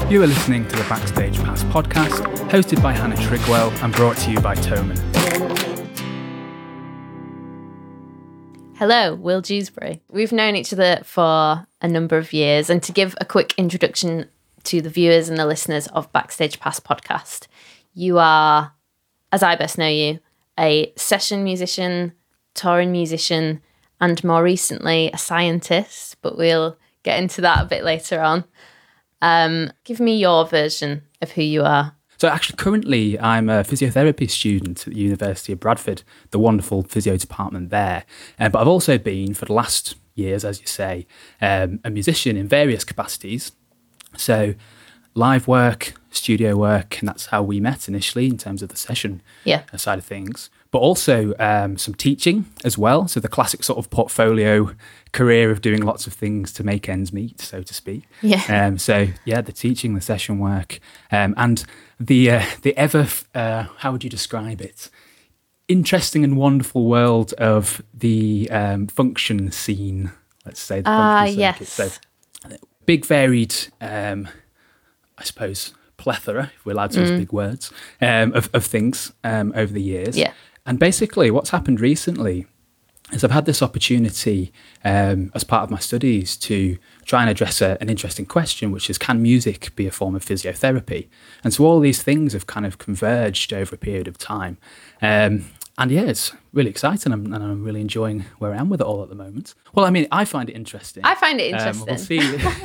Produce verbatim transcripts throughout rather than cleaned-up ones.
You are listening to the Backstage Pass podcast, hosted by Hannah Trigwell and brought to you by Toman. Hello, Will Dewsbury. We've known each other for a number of years, and to give a quick introduction to the viewers and the listeners of Backstage Pass podcast, you are, as I best know you, a session musician, touring musician, and more recently a scientist, but we'll get into that a bit later on. Um, give me your version of who you are. So actually, currently, I'm a physiotherapy student at the University of Bradford, the wonderful physio department there. Uh, but I've also been, for the last years, as you say, um, a musician in various capacities. So live work, studio work, and that's how we met initially in terms of the session yeah. side of things. But also um, some teaching as well. So the classic sort of portfolio career of doing lots of things to make ends meet, so to speak. Yeah. Um, so yeah, the teaching, the session work, um, and the uh, the ever uh, how would you describe it? Interesting and wonderful world of the um, function scene. Let's say the Ah, function circuit. yes. So big, varied, um, I suppose, plethora, if we're allowed to use Mm. big words, um, of, of things um, over the years. Yeah. And basically what's happened recently is I've had this opportunity um, as part of my studies to try and address a, an interesting question, which is, can music be a form of physiotherapy? And so all these things have kind of converged over a period of time. Um, and yeah, it's really exciting, and, and I'm really enjoying where I am with it all at the moment. Well, I mean, I find it interesting. I find it Um, interesting. we'll see.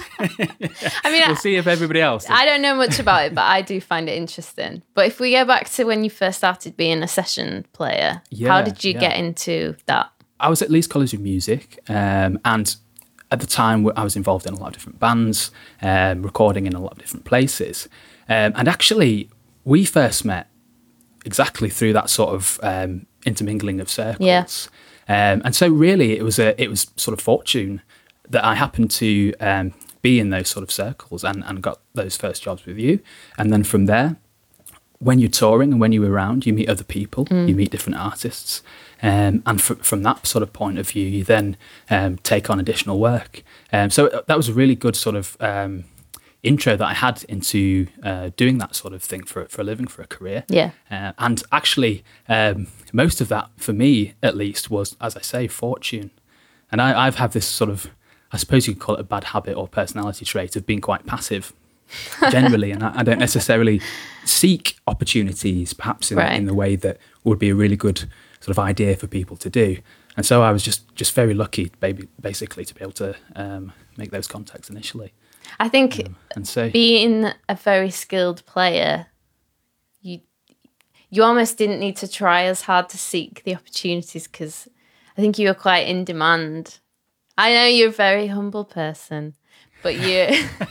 I mean, we'll see if everybody else does. I don't know much about it, but I do find it interesting. But if we go back to when you first started being a session player, Yeah, how did you yeah. get into that? I was at Leeds College of Music, um, and at the time I was involved in a lot of different bands, um, recording in a lot of different places. Um, and actually, we first met exactly through that sort of um, intermingling of circles. Yeah. Um, and so really, it was a it was sort of fortune that I happened to um, be in those sort of circles and, and got those first jobs with you. And then from there, when you're touring and when you're around, you meet other people, you meet different artists. Um, and fr- from that sort of point of view, you then um, take on additional work. Um, so that was a really good sort of um, intro that I had into uh, doing that sort of thing for, for a living, for a career. Yeah. Uh, and actually, um, most of that, for me at least, was, as I say, fortune. And I, I've had this sort of, I suppose you could call it a bad habit or personality trait of being quite passive generally. And I, I don't necessarily seek opportunities, perhaps in, Right. in the way that would be a really good sort of idea for people to do. And so I was just, just very lucky, baby, basically, to be able to um, make those contacts initially. I think Um, and so, being a very skilled player, you you almost didn't need to try as hard to seek the opportunities, because I think you were quite in demand. I know you're a very humble person, but you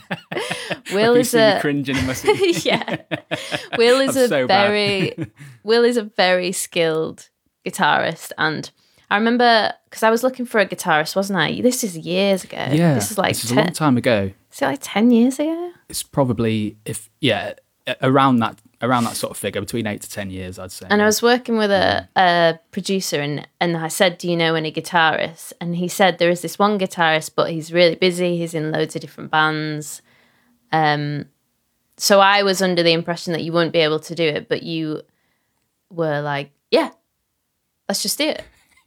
Will you is see me a cringing in my seat. yeah. Will is I'm a so bad. very Will is a very skilled guitarist, and I remember because I was looking for a guitarist, wasn't I? This is years ago. Yeah, this is like this is a ten, long time ago. is it like ten years ago? It's probably, if yeah, a- around that around that sort of figure, between eight to ten years, I'd say. And I was working with a, a producer, and, and I said, do you know any guitarists? And he said, there is this one guitarist, but he's really busy. He's in loads of different bands. Um, so I was under the impression that you wouldn't be able to do it, but you were like, yeah, let's just do it.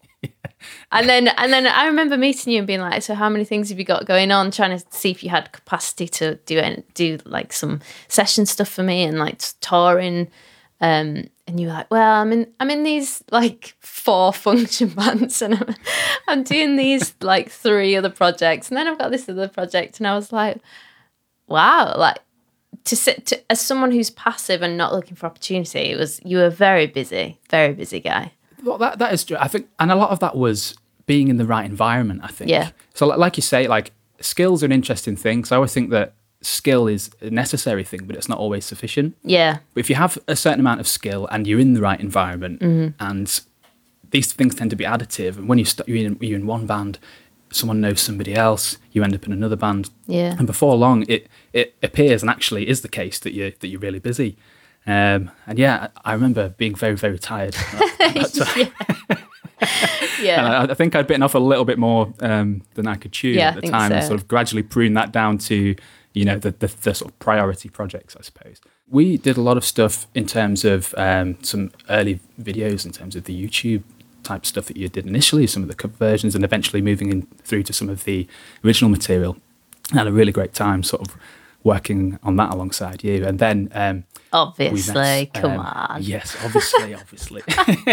And then and then I remember meeting you and being like, so how many things have you got going on? Trying to see if you had capacity to do it, do like some session stuff for me and like touring. Um, and you were like, well, I'm in I'm in these like four function bands, and I'm, I'm doing these like three other projects, and then I've got this other project. And I was like, wow, like to sit to, as someone who's passive and not looking for opportunity, it was you were a very busy, very busy guy. Well, that that is true. I think, and a lot of that was being in the right environment, I think. Yeah. So, like, like you say, like skills are an interesting thing. So I always think that skill is a necessary thing, but it's not always sufficient. Yeah. But if you have a certain amount of skill and you're in the right environment, and these things tend to be additive, and when you st- you're, in, you're in one band, someone knows somebody else, you end up in another band, Yeah. and before long, it it appears and actually is the case that you that you're really busy. Um, and yeah, I I remember being very very tired. at that time. Yeah. And I, I think I'd bitten off a little bit more um, than I could chew Yeah, I at the think time, and so. sort of gradually prune that down to, you know, the, the, the sort of priority projects, I suppose. We did a lot of stuff in terms of um, some early videos, in terms of the YouTube type stuff that you did initially, some of the cover versions, and eventually moving in through to some of the original material. I had a really great time sort of working on that alongside you. And then um, obviously, met, come um, on. Yes, obviously, obviously.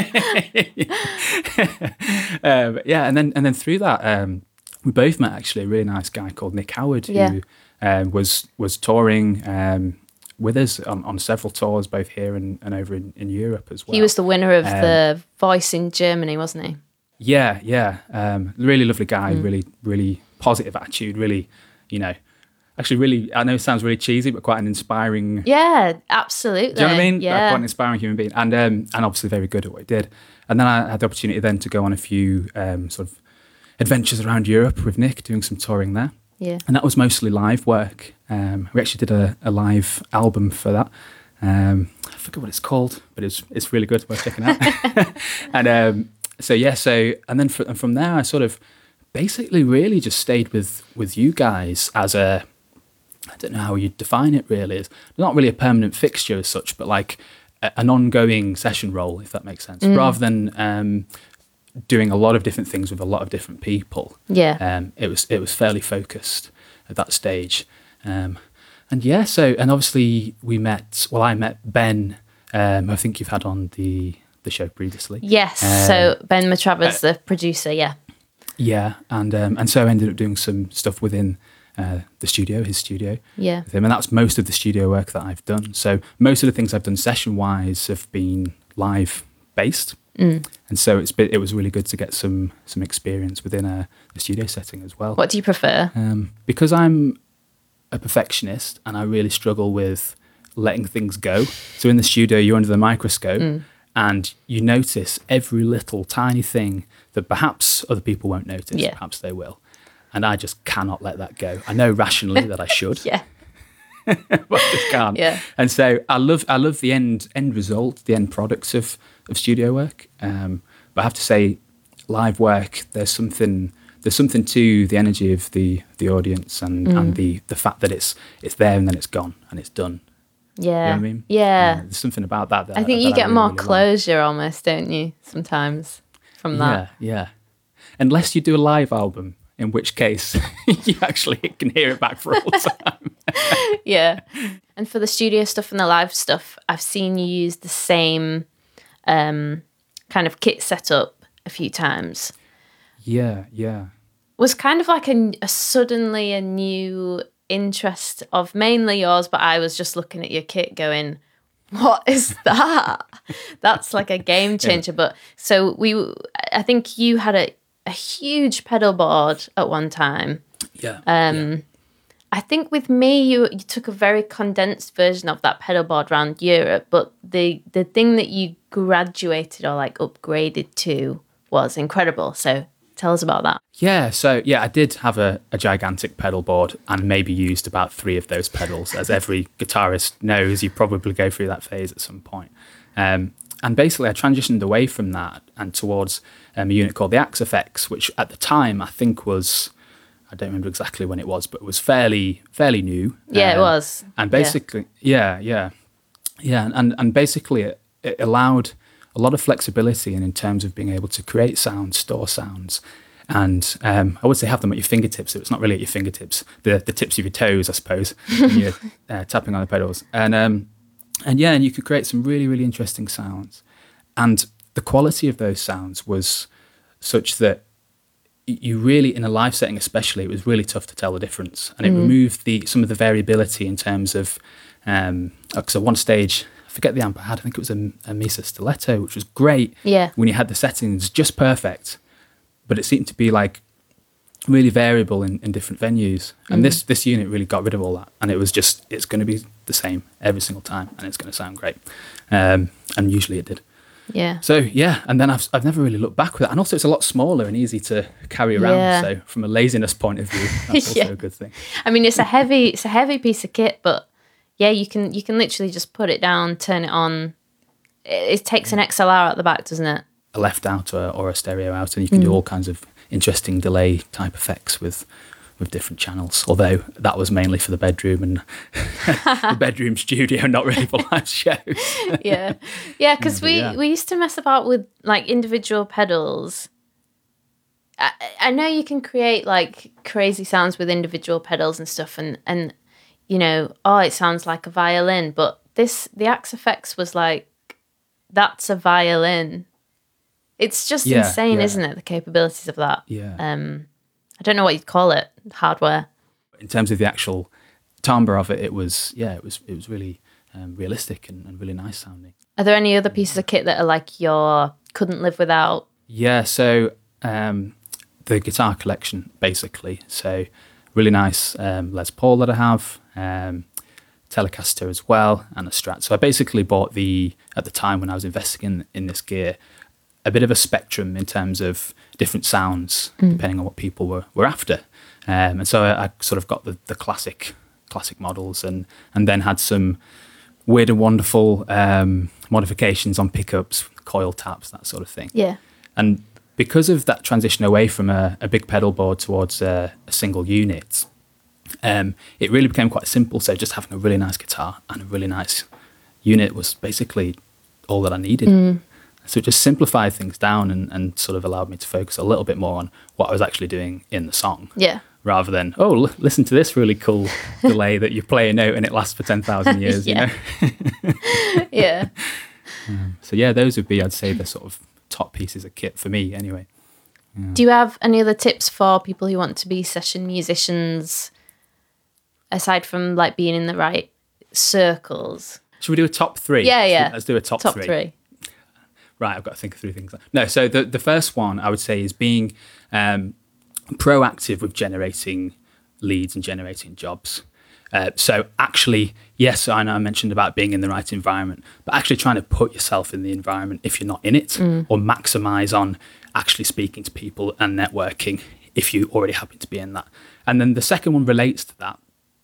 um, yeah, and then and then through that, um, we both met actually a really nice guy called Nick Howard, Yeah. who um, was was touring um, with us on, on several tours, both here and, and over in, in Europe as well. He was the winner of Um, the Voice in Germany, wasn't he? Yeah, yeah. Um, really lovely guy, Mm. really, really positive attitude, really, you know, actually really, I know it sounds really cheesy, but quite an inspiring, Yeah, absolutely. do you know what I mean? Yeah. Quite an inspiring human being. And um, and obviously very good at what he did. And then I had the opportunity then to go on a few um, sort of adventures around Europe with Nick, doing some touring there. Yeah. And that was mostly live work. Um, we actually did a, a live album for that. Um, I forget what it's called, but it's it's really good, worth checking out. and um, so yeah, so and then fr- and from there, I sort of basically really just stayed with with you guys as a, I don't know how you'd define it really. It's not really a permanent fixture as such, but like a, an ongoing session role, if that makes sense, rather than um, doing a lot of different things with a lot of different people. Yeah. Um, it was it was fairly focused at that stage. Um, and yeah, so and obviously we met. Well, I met Ben. Um, I think you've had on the the show previously. Yes. Um, so Ben Matravers, the producer. Yeah. Yeah, and um, and so I ended up doing some stuff within uh, the studio, his studio, Yeah. with him, and that's most of the studio work that I've done. So most of the things I've done session wise have been live based, Mm. and so it's been, it was really good to get some some experience within a, a studio setting as well. What do you prefer? Um, because I'm a perfectionist and I really struggle with letting things go. So in the studio, you're under the microscope Mm. and you notice every little tiny thing that perhaps other people won't notice, Yeah. perhaps they will. And I just cannot let that go. I know rationally that I should, Yeah. but I just can't. Yeah. And so I love I love the end end result, the end products of, of studio work. Um, but I have to say, live work, there's something there's something to the energy of the the audience and, Mm. and the the fact that it's it's there and then it's gone and it's done. Yeah. You know what I mean? Yeah. Uh, there's something about that. that I think that you get really, more really like. closure almost, don't you? Sometimes from that. Yeah, yeah. Unless you do a live album, in which case you actually can hear it back for all time. Yeah. And for the studio stuff and the live stuff, I've seen you use the same um, kind of kit setup a few times. Yeah, yeah. Was kind of like a, a suddenly a new interest of mainly yours, but I was just looking at your kit going, what is that? That's like a game changer. But so we, I think you had a, a huge pedal board at one time. Yeah. Um, yeah. I think with me, you you took a very condensed version of that pedal board around Europe, but the the thing that you graduated or like upgraded to was incredible. So tell us about that. Yeah, so yeah, I did have a, a gigantic pedal board and maybe used about three of those pedals. As every guitarist knows, you probably go through that phase at some point. Um, and basically, I transitioned away from that and towards um, a unit called the Axe F X, which at the time I think was, I don't remember exactly when it was, but it was fairly fairly new. Yeah, Um, it was. And basically, yeah, yeah, yeah, and and basically it, it allowed a lot of flexibility in, in terms of being able to create sounds, store sounds, and um, I would say have them at your fingertips. So it's not really at your fingertips, the the tips of your toes, I suppose, when you're uh, tapping on the pedals. And um, and yeah, and you could create some really, really interesting sounds. And the quality of those sounds was such that you really, in a live setting especially, it was really tough to tell the difference. And it Mm. removed the some of the variability in terms of, um, because at one stage, I forget the amp I had, I think it was a, a Mesa Stiletto, which was great Yeah. when you had the settings just perfect, but it seemed to be like really variable in, in different venues. And Mm. this this unit really got rid of all that. And it was just, it's going to be the same every single time, and it's going to sound great. Um, and usually it did. Yeah. So yeah, and then I've I've never really looked back with it, and also it's a lot smaller and easy to carry around. Yeah. So from a laziness point of view, that's also Yeah. a good thing. I mean, it's a heavy, it's a heavy piece of kit, but yeah, you can you can literally just put it down, turn it on. It, it takes an X L R at the back, doesn't it? A left out or, or a stereo out, and you can Mm. do all kinds of interesting delay type effects with with different channels. Although that was mainly for the bedroom and the bedroom studio, not really for live shows. yeah, yeah, because we yeah. we used to mess about with like individual pedals. I, I know you can create like crazy sounds with individual pedals and stuff, and and you know, oh, it sounds like a violin, but this the Axe-Fx was like, that's a violin. It's just Yeah, insane, yeah. isn't it? The capabilities of that. Yeah. Um, I don't know what you'd call it, hardware. In terms of the actual timbre of it, it was yeah, it was it was really um, realistic and, and really nice sounding. Are there any other pieces of kit that are like your couldn't live without? Yeah, so um, the guitar collection basically. So really nice um, Les Paul that I have, um, Telecaster as well, and a Strat. So I basically bought the at the time when I was investing in in this gear, a bit of a spectrum in terms of different sounds, mm. depending on what people were, were after. Um, and so I, I sort of got the, the classic classic models and, and then had some weird and wonderful um, modifications on pickups, coil taps, that sort of thing. Yeah. And because of that transition away from a, a big pedal board towards a, a single unit, um, it really became quite simple. So just having a really nice guitar and a really nice unit was basically all that I needed. Mm. So it just simplified things down and, and sort of allowed me to focus a little bit more on what I was actually doing in the song. Yeah. Rather than, oh, l- listen to this really cool delay that you play a note and it lasts for ten thousand years, you know? yeah. Um, so yeah, those would be, I'd say, the sort of top pieces of kit for me anyway. Yeah. Do you have any other tips for people who want to be session musicians, aside from like being in the right circles? Should we do a top three? Yeah, yeah. Let's do a top, top three. three. Right, I've got to think through things. No, so the, the first one I would say is being um, proactive with generating leads and generating jobs. Uh, so actually, yes, I know I mentioned about being in the right environment, but actually trying to put yourself in the environment if you're not in it, mm. or maximize on actually speaking to people and networking if you already happen to be in that. And then the second one relates to that.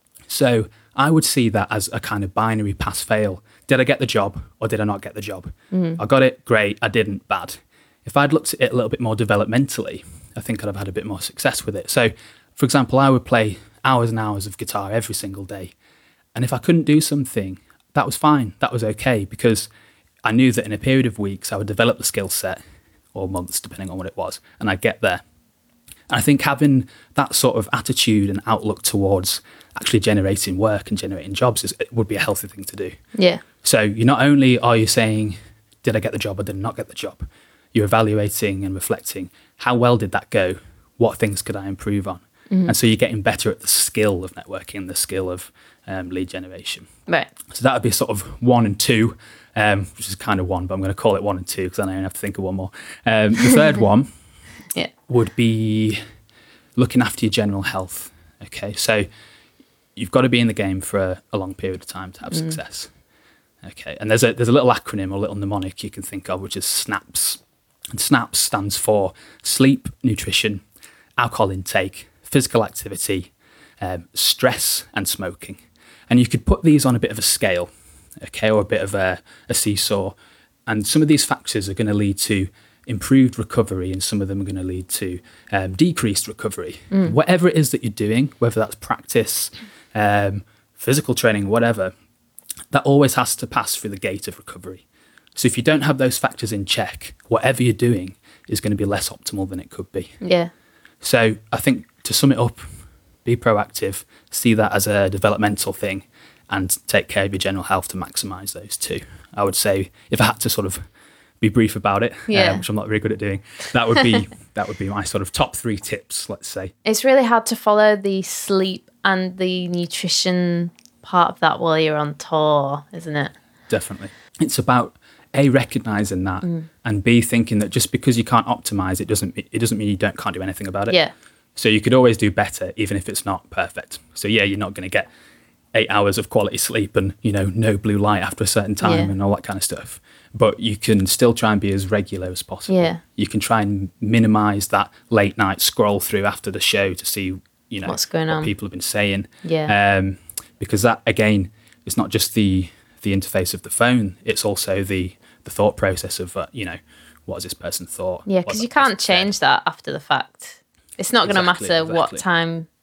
So I would see that as a kind of binary pass-fail. Did I get the job or did I not get the job? Mm. I got it, great. I didn't, bad. If I'd looked at it a little bit more developmentally, I think I'd have had a bit more success with it. So, for example, I would play hours and hours of guitar every single day. And if I couldn't do something, that was fine. That was okay, because I knew that in a period of weeks, I would develop the skill set, or months, depending on what it was, and I'd get there. And I think having that sort of attitude and outlook towards actually generating work and generating jobs is, it would be a healthy thing to do. Yeah. So you not only are you saying, did I get the job or did I not get the job? You're evaluating and reflecting, how well did that go? What things could I improve on? Mm-hmm. And so you're getting better at the skill of networking, the skill of um, lead generation. Right. So that would be sort of one and two, um, which is kind of one, but I'm going to call it one and two because then I don't have to think of one more. Um, the third one yeah. would be looking after your general health. Okay, so you've got to be in the game for a, a long period of time to have mm. success. Okay, and there's a there's a little acronym or a little mnemonic you can think of, which is SNAPS. And SNAPS stands for sleep, nutrition, alcohol intake, physical activity, um, stress, and smoking. And you could put these on a bit of a scale, okay, or a bit of a, a seesaw. And some of these factors are going to lead to improved recovery, and some of them are going to lead to um, decreased recovery. Mm. Whatever it is that you're doing, whether that's practice, um, physical training, whatever, that always has to pass through the gate of recovery. So if you don't have those factors in check, whatever you're doing is going to be less optimal than it could be. Yeah. So I think to sum it up, be proactive, see that as a developmental thing, and take care of your general health to maximise those two. I would say, if I had to sort of be brief about it, yeah. um, which I'm not very good at doing, that would be that would be my sort of top three tips, let's say. It's really hard to follow the sleep and the nutrition part of that while you're on tour, isn't it? Definitely. It's about A, recognising that, mm. and B, thinking that just because you can't optimise it doesn't it doesn't mean you don't can't do anything about it. Yeah. So you could always do better, even if it's not perfect. So yeah, you're not going to get eight hours of quality sleep and, you know, no blue light after a certain time yeah. and all that kind of stuff. But you can still try and be as regular as possible. Yeah. You can try and minimise that late night scroll through after the show to see, you know, what's going what on. people have been saying. Yeah. Um, because that, again, is not just the the interface of the phone. It's also the the thought process of, uh, you know, what has this person thought? Yeah, because you can't change said? that after the fact. It's not going to exactly, matter exactly. what time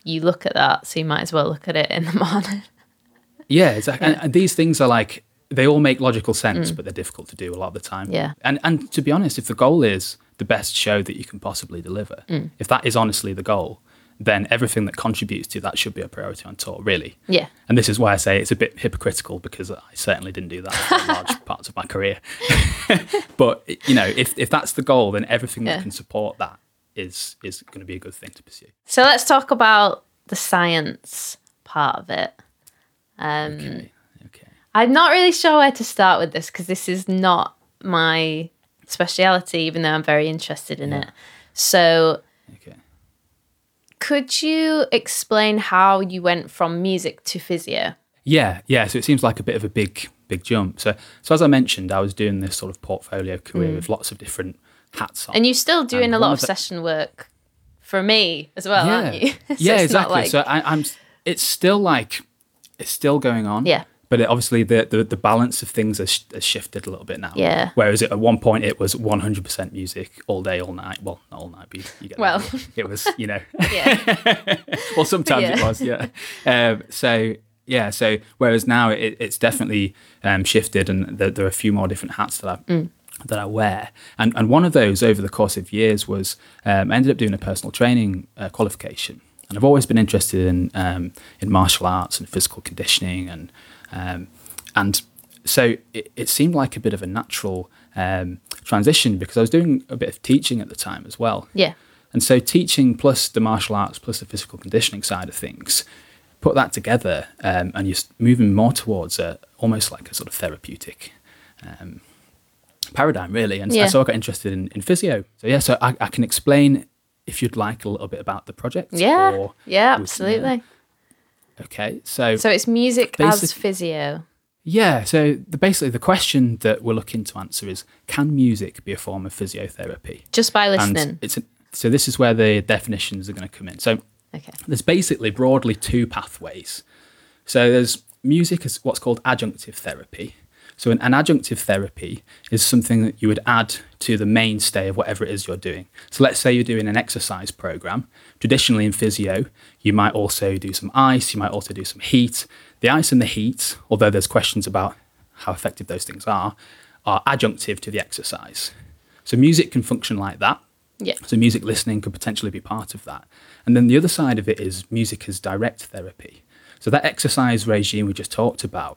you look at that, so you might as well look at it in the morning. Yeah, exactly. Yeah. And, and these things are like, they all make logical sense, mm. but they're difficult to do a lot of the time. Yeah. And and to be honest, if the goal is the best show that you can possibly deliver, mm. if that is honestly the goal, then everything that contributes to that should be a priority on tour, really. Yeah. And this is why I say it's a bit hypocritical, because I certainly didn't do that for large parts of my career. But, you know, if, if that's the goal, then everything yeah. that can support that is is going to be a good thing to pursue. So let's talk about the science part of it. Um, okay. Okay. I'm not really sure where to start with this, because this is not my speciality, even though I'm very interested in yeah. it. So okay. could you explain how you went from music to physio? Yeah, yeah. So it seems like a bit of a big, big jump. So, so as I mentioned, I was doing this sort of portfolio career mm. with lots of different hats on. And you're still doing and a lot of, of the... session work for me as well, yeah. aren't you? So yeah, exactly. Like... So I, I'm. It's still like it's still going on. Yeah. But it, obviously, the, the the balance of things has, sh- has shifted a little bit now. Yeah. Whereas at one point it was one hundred percent music all day, all night. Well, not all night, but you, you get well, that. It was, you know. Yeah. Well, sometimes yeah. it was, yeah. Um, so yeah, so whereas now it, it's definitely um, shifted, and there, there are a few more different hats that I mm. that I wear, and and one of those over the course of years was um, I ended up doing a personal training uh, qualification, and I've always been interested in um, in martial arts and physical conditioning and. Um, and so it, it seemed like a bit of a natural um, transition, because I was doing a bit of teaching at the time as well. Yeah. And so teaching plus the martial arts plus the physical conditioning side of things, put that together um, and you're moving more towards a, almost like a sort of therapeutic um, paradigm, really. And yeah. so I got interested in, in physio. So yeah, so I, I can explain, if you'd like, a little bit about the project. Yeah, or yeah, absolutely. Would, yeah. Okay, so... So it's music as physio. Yeah, so the, basically the question that we're looking to answer is, can music be a form of physiotherapy? Just by listening? And it's a, so this is where the definitions are going to come in. So okay. there's basically broadly two pathways. So there's music as what's called adjunctive therapy. So an, an adjunctive therapy is something that you would add to the mainstay of whatever it is you're doing. So let's say you're doing an exercise program. Traditionally in physio, you might also do some ice, you might also do some heat. The ice and the heat, although there's questions about how effective those things are, are adjunctive to the exercise. So music can function like that. Yeah. So music listening could potentially be part of that. And then the other side of it is music as direct therapy. So that exercise regime we just talked about,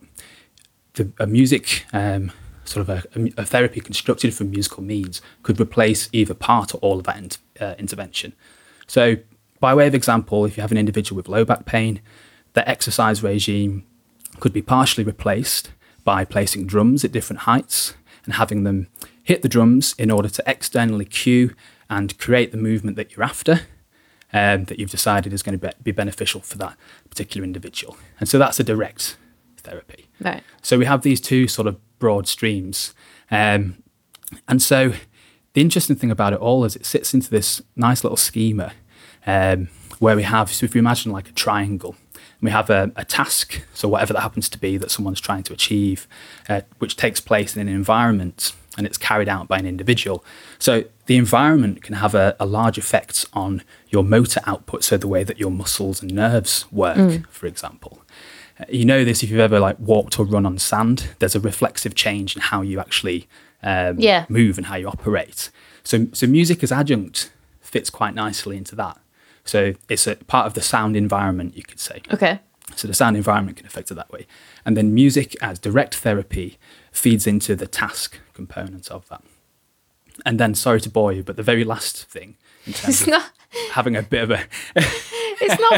the a music, um, sort of a, a therapy constructed from musical means, could replace either part or all of that in, uh, intervention. So by way of example, if you have an individual with low back pain, the exercise regime could be partially replaced by placing drums at different heights and having them hit the drums in order to externally cue and create the movement that you're after, um, that you've decided is going to be, be beneficial for that particular individual. And so that's a direct therapy. Right. So we have these two sort of broad streams. Um, and so the interesting thing about it all is it sits into this nice little schema um, where we have, so if you imagine like a triangle, we have a, a task, so whatever that happens to be that someone's trying to achieve, uh, which takes place in an environment and it's carried out by an individual. So the environment can have a, a large effect on your motor output, so the way that your muscles and nerves work, mm. for example. Uh, you know this if you've ever like walked or run on sand, there's a reflexive change in how you actually um, yeah. move and how you operate. So, so music as adjunct fits quite nicely into that. So it's a part of the sound environment, you could say. Okay. So the sound environment can affect it that way. And then music as direct therapy feeds into the task component of that. And then, sorry to bore you, but the very last thing, in terms it's of not... having a bit of a... It's not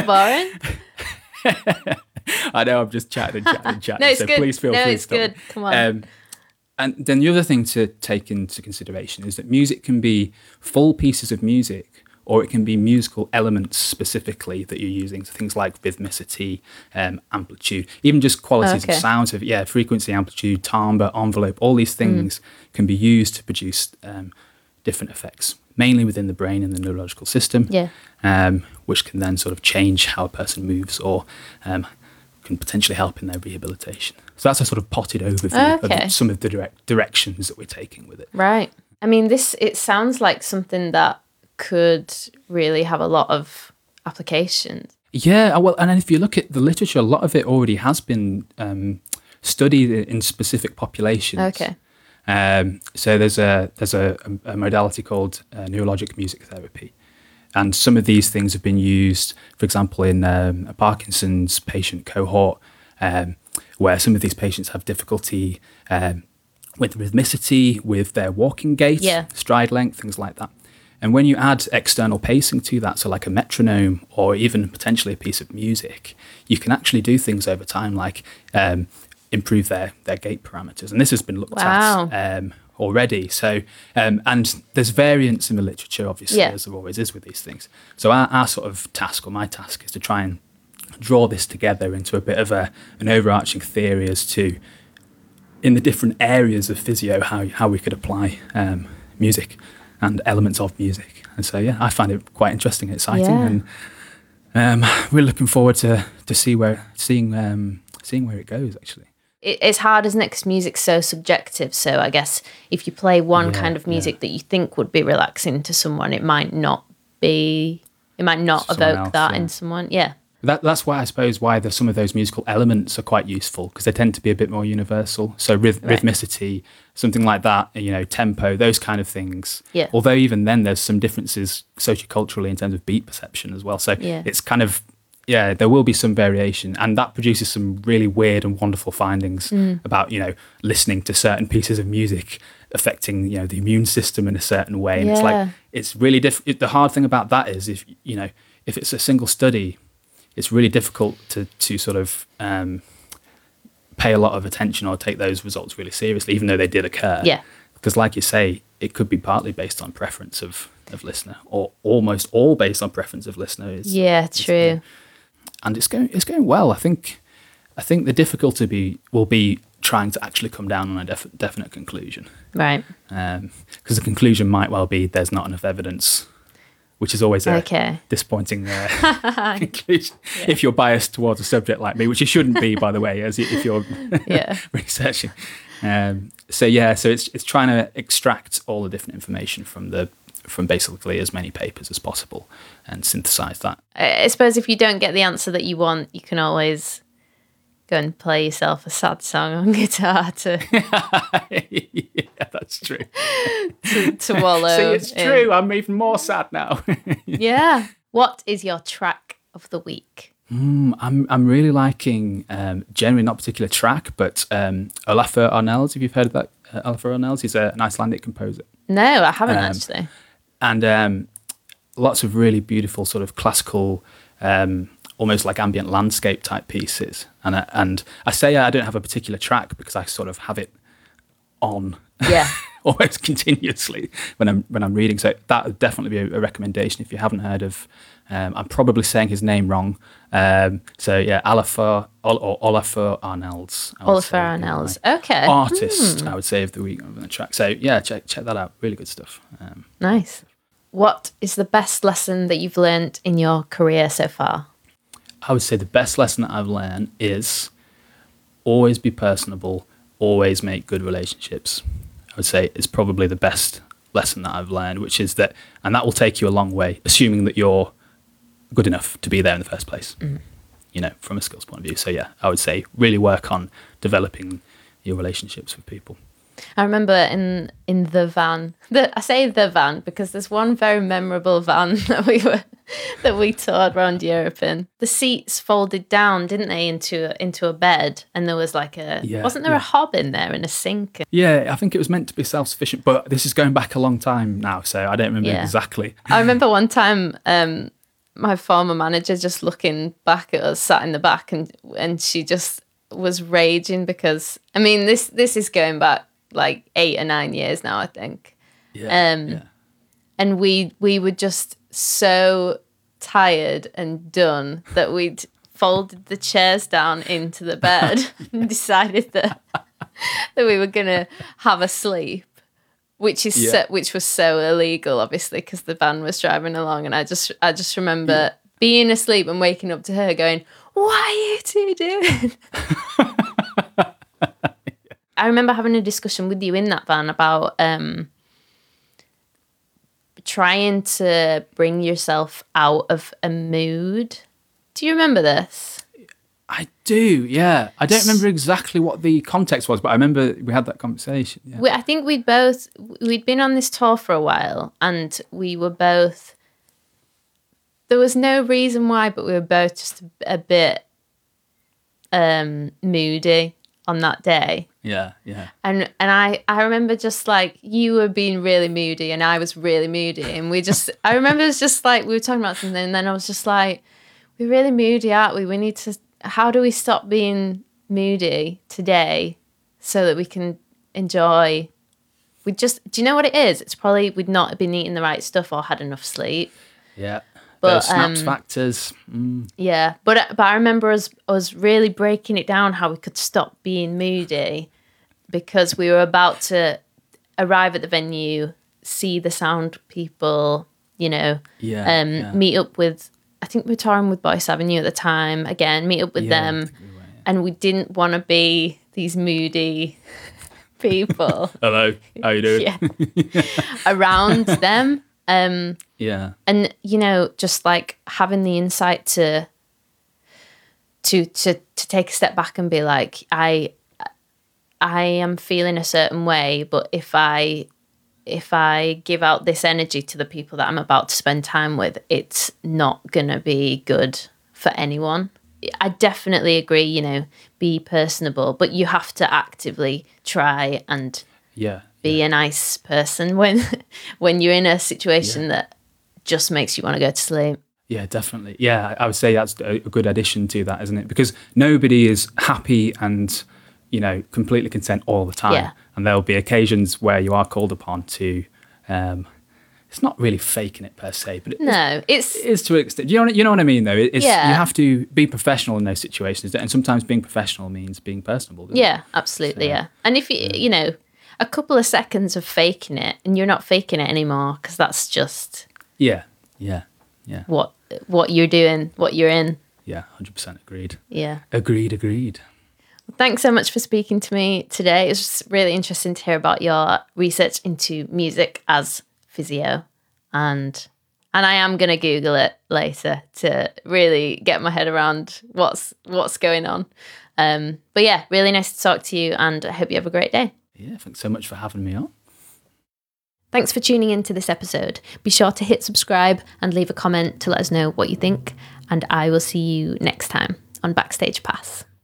boring. I know, I'm just chatting and chatting and chatting. No, it's so good. please feel no, free it's to stop. good. Come on. Um, and then the other thing to take into consideration is that music can be full pieces of music, or it can be musical elements specifically that you're using. So things like rhythmicity, um, amplitude, even just qualities okay. of sound. So yeah, frequency, amplitude, timbre, envelope, all these things mm. can be used to produce um, different effects, mainly within the brain and the neurological system, yeah. um, which can then sort of change how a person moves or um, can potentially help in their rehabilitation. So that's a sort of potted overview okay. of some of the direct directions that we're taking with it. Right. I mean, this, it sounds like something that could really have a lot of applications. Yeah, well, and then if you look at the literature, a lot of it already has been um, studied in specific populations. Okay. Um, so there's a there's a, a modality called uh, neurologic music therapy, and some of these things have been used, for example, in um, a Parkinson's patient cohort, um, where some of these patients have difficulty um, with rhythmicity, with their walking gait, Yeah. stride length, things like that. And when you add external pacing to that, so like a metronome or even potentially a piece of music, you can actually do things over time, like um, improve their their gait parameters. And this has been looked Wow. at um, already. So, um, and there's variants in the literature, obviously, Yeah. as there always is with these things. So our, our sort of task, or my task, is to try and draw this together into a bit of a an overarching theory as to, in the different areas of physio, how how we could apply um, music and elements of music. And so, yeah, I find it quite interesting and exciting, Yeah. and um, we're looking forward to to see where seeing um, seeing where it goes. Actually, It, it's hard, isn't it? Because music's so subjective. So I guess if you play one Yeah, kind of music yeah. that you think would be relaxing to someone, it might not be. It might not Someone evoke else, that yeah. in someone. Yeah. that that's why I suppose why the, some of those musical elements are quite useful, because they tend to be a bit more universal. So ryth- Right. rhythmicity, something like that, you know, tempo, those kind of things. Yeah. Although even then, there's some differences socioculturally in terms of beat perception as well. So Yeah. it's kind of yeah, there will be some variation, and that produces some really weird and wonderful findings Mm. about, you know, listening to certain pieces of music affecting, you know, the immune system in a certain way. And it's Yeah. like it's really difficult. The hard thing about that is if you know if it's a single study, it's really difficult to to sort of um, pay a lot of attention or take those results really seriously, even though they did occur. Yeah. Because, like you say, it could be partly based on preference of, of listener, or almost all based on preference of listener. Is, Yeah. is True. the- and it's going it's going well. I think I think the difficulty be will be trying to actually come down on a def- definite conclusion, Right. because the conclusion might well be there's not enough evidence, which is always a Okay. disappointing uh, conclusion if you're biased towards a subject like me, which you shouldn't be, by the way, as y- if you're Yeah. researching. Um, so yeah, so it's it's trying to extract all the different information from the from basically as many papers as possible and synthesize that. I I suppose if you don't get the answer that you want, you can always go and play yourself a sad song on guitar to Yeah, that's true. to, to wallow. See, it's in. true. I'm even more sad now. Yeah. What is your track of the week? Mm, I'm I'm really liking um, generally not a particular track, but um, Olafur Arnalds. If you've heard of that, uh, Olafur Arnalds, he's a, an Icelandic composer, No, I haven't Um, actually. and um, lots of really beautiful sort of classical, um, almost like ambient landscape type pieces. And I, and I say I don't have a particular track because I sort of have it on Yeah. almost continuously when I'm when I'm reading. So that would definitely be a, a recommendation if you haven't heard of. Um, I'm probably saying his name wrong. Um, so yeah, Olafur Ol- or Olafur Arnalds. I would Olafur say, would be Arnalds. my Okay. Artist, I would say, of the week on the track. So yeah, check check that out. Really good stuff. Um, Nice. What is the best lesson that you've learnt in your career so far? I would say the best lesson that I've learned is always be personable, always make good relationships. I would say is probably the best lesson that I've learned, which is that, and that will take you a long way, assuming that you're good enough to be there in the first place, Mm. you know, from a skills point of view. So yeah, I would say really work on developing your relationships with people. I remember in in the van. The, I say the van because there's one very memorable van that we were that we toured around Europe in. The seats folded down, didn't they, into into a bed, and there was like a Yeah, wasn't there yeah. a hob in there and a sink? Yeah, I think it was meant to be self-sufficient, but this is going back a long time now, so I don't remember Yeah. exactly. I remember one time um, my former manager just looking back at us, sat in the back, and and she just was raging because I mean this this is going back like eight or nine years now, I think. Yeah, Um, yeah. And we we were just so tired and done that we'd folded the chairs down into the bed and decided that that we were gonna have a sleep, which is Yeah. so, which was so illegal, obviously, because the van was driving along, and I just I just remember being asleep and waking up to her going, "What are you two doing?" I remember having a discussion with you in that van about um, trying to bring yourself out of a mood Do you remember this? I do, yeah. I don't remember exactly what the context was, but I remember we had that conversation. Yeah. We, I think we'd both, we'd been on this tour for a while and we were both, there was no reason why, but we were both just a, a bit um, moody on that day. Yeah, yeah. And and I, I remember just like, you were being really moody and I was really moody. And we just, I remember it was just like, we were talking about something and then I was just like, we're really moody, aren't we? We need to, how do we stop being moody today so that we can enjoy? We just, do you know what it is? It's probably we'd not been eating the right stuff or had enough sleep. Yeah. But Those snaps um, factors. Mm. Yeah, but but I remember us us really breaking it down how we could stop being moody because we were about to arrive at the venue, see the sound people, you know, Yeah, um, yeah. meet up with. I think we were touring with Boyce Avenue at the time. Again, meet up with Yeah, I them, think we were, yeah. and we didn't want to be these moody people. Hello, how you doing? Yeah, around them. Um, Yeah. and you know, just like having the insight to to to to take a step back and be like, I I am feeling a certain way, but if I if I give out this energy to the people that I'm about to spend time with, it's not gonna be good for anyone. I definitely agree, you know, be personable, but you have to actively try and Yeah. be a nice person when when you're in a situation Yeah. that just makes you want to go to sleep. Yeah, definitely. Yeah, I would say that's a a good addition to that, isn't it? Because nobody is happy and, you know, completely content all the time. Yeah. And there'll be occasions where you are called upon to, um, it's not really faking it per se, but it, No, it's it is to an extent. You know, what- you know what I mean, though? It's, Yeah. You have to be professional in those situations. And sometimes being professional means being personable. doesn't it? yeah, absolutely, So, yeah. And if you you know, a couple of seconds of faking it, and you're not faking it anymore because that's just Yeah, yeah, yeah. what what you're doing, what you're in. Yeah, one hundred percent agreed. Yeah. Agreed, agreed. Thanks so much for speaking to me today. It's just really interesting to hear about your research into music as physio, and and I am gonna Google it later to really get my head around what's what's going on. Um, but yeah, really nice to talk to you, and I hope you have a great day. Yeah, thanks so much for having me on. Thanks for tuning into this episode. Be sure to hit subscribe and leave a comment to let us know what you think, and I will see you next time on Backstage Pass.